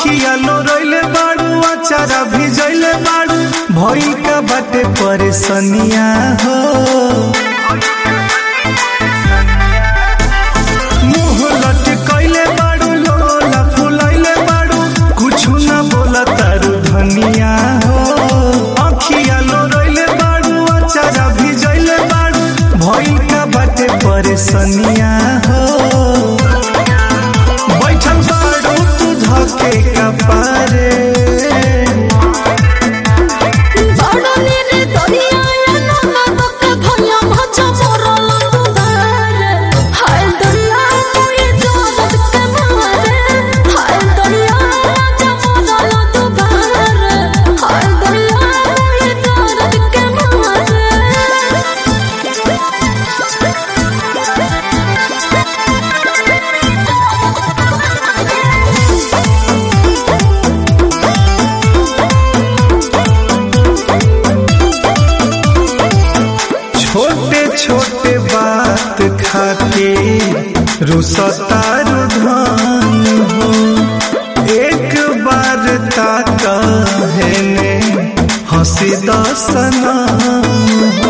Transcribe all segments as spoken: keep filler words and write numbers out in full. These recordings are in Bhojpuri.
अखिया लोरइले बाड़ू अचारा भिजइले बाड़ू भइल का बाटे परेशानिया हो मुंह लटकइले बाड़ू लोला फुलइले बाड़ू कुछ ना बोला तारू धनिया हो अखिया लोरइले बाड़ू अचारा भिजइले बाड़ू भइल का बाटे परेशानिया हो बैठल बाड़ू तू धके कपारे छोटे छोटे बात खाते रुसतारू धान हो एक बार ताका है ने हंसी दसना हो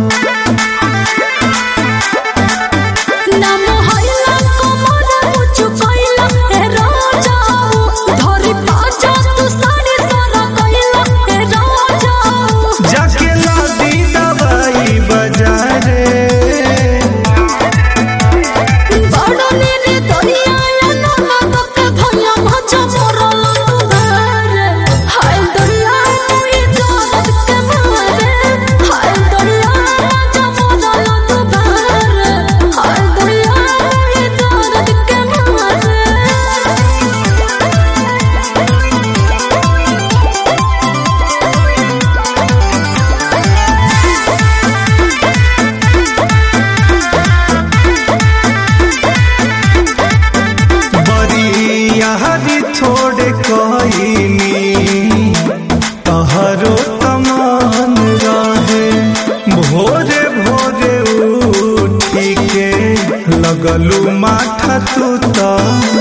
थोड़े कहीनी तहरो तमान रहे भोरे भोरे उठी के लगलू माथा तू तो